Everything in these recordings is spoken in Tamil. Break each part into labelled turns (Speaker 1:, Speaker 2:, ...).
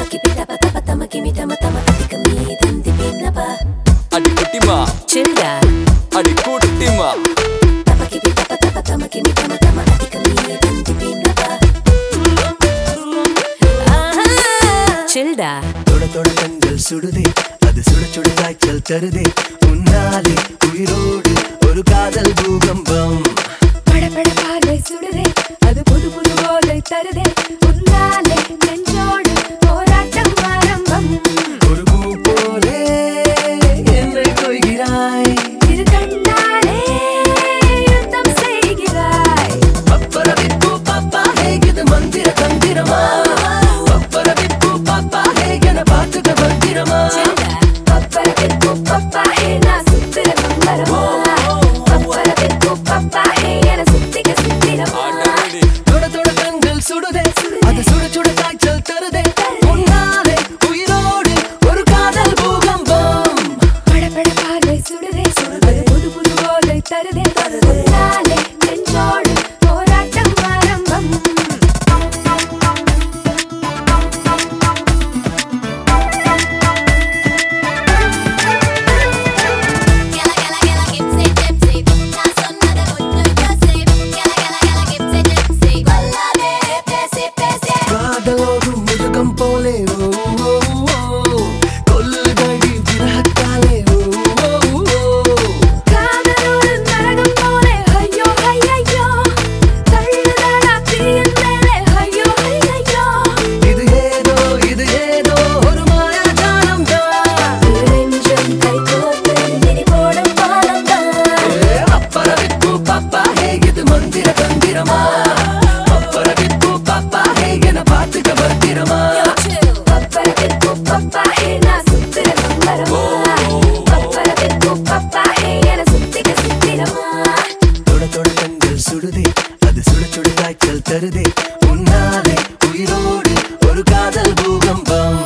Speaker 1: Adik kutima,
Speaker 2: Childa,
Speaker 1: adik kutima.
Speaker 2: Childa.
Speaker 3: தொட தொட கண்கள் சுடுதே அது சுட சுட காய்ச்சல் தருதே உன்னாலே உயிரோடு ஒரு காதல் பூகம்பம்
Speaker 4: பட பட பார்வை சுடுதே அது புது புது போதை தருதே உன்னாலே நெஞ்சோடு போராட்டம் ஆரம்பம்
Speaker 3: ஒரு பூ போலே என்னை கொய்கிறாய்
Speaker 4: இரு கண்ணாலே யுத்தம் செய்கிறாய்
Speaker 3: பப்பரவிப்பு பாப்பா இது மந்திர தந்திரமா பப்பரவிப்பு பாப்பா என பார்த்துக்க பத்திரமா
Speaker 4: பப்பரவிப்பு பப்பா நான் சுத்திர மம்பரமா பப்பரவிப்பு பப்பா என சுத்திக்க சுத்திரமா
Speaker 3: தொட தொட கண்கள் சுடுதே அது சுட சுட காய்ச்சல் தருதே உன்னாலே உயிரோடு ஒரு காதல் பூகம்பம்
Speaker 4: பட பட பார்வை சுடுதே அது புது புது போதை தருதே உன்னாலே நெஞ்சோடு போராட்டம் ஆரம்பம்
Speaker 3: காதலோடும் மிருகம் போலே ஓ ஓ, ஓ. கொல்லுதடி விரகத்தாலே ஓ ஓ, ஓ.
Speaker 4: காதலோடு நரகம் போலே ஐயோ ஐயோ தள்ளுதடா தீயின் மேலே ஐயோ ஐயோ
Speaker 3: இது ஏதோ ஒரு மாயாஜாலம் தான்
Speaker 4: நெஞ்சம் கை கோர்த்து நிதி போடும் பாலம் தான்
Speaker 3: அப்பரவிப்பு பாப்பா இது மந்திர தந்திரமா அப்பரவிப்பு பாப்பா என பார்த்துக்க பத்திரமா
Speaker 4: பப்பரவிப்பு பப்பா நான் சுத்திர மம்பரமா பப்பரவிப்பு பப்பா என சுத்திக்க சுத்திரமா
Speaker 3: தொட தொட கண்கள் சுடுதே அது சுட சுட காய்ச்சல் தருதே உன்னாலே உயிரோடு ஒரு காதல் பூகம்பம்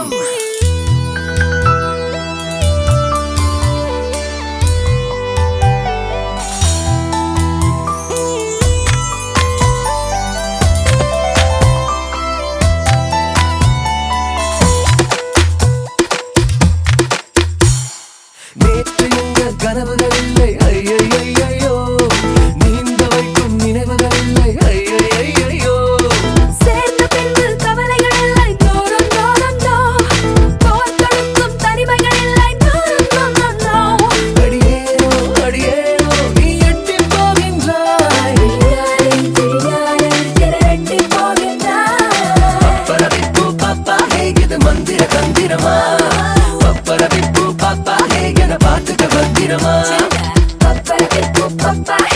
Speaker 3: நேற்று எங்க கனவுகள் இல்லை ஐயோ நீந்த வைக்கும் நினைவுகள் இல்லை ஐயோ
Speaker 4: சேர்ந்த பின்பு கவலைகள் இல்லை தோறும் தோறும் தோ போர் கொடுக்கும் தனிமைகள் இல்லை தோறும் தோ
Speaker 3: அடியேனோ நீ எட்டி போகின்றாய்
Speaker 4: எட்டி போகின்றாய்
Speaker 3: பப்பரவிப்பு பாப்பா இது மந்திர தந்திரமா பப்பரவிப்பு பாப்பா என பார்த்துக்க பத்திரமா
Speaker 4: பப்பரவிப்பு பப்பா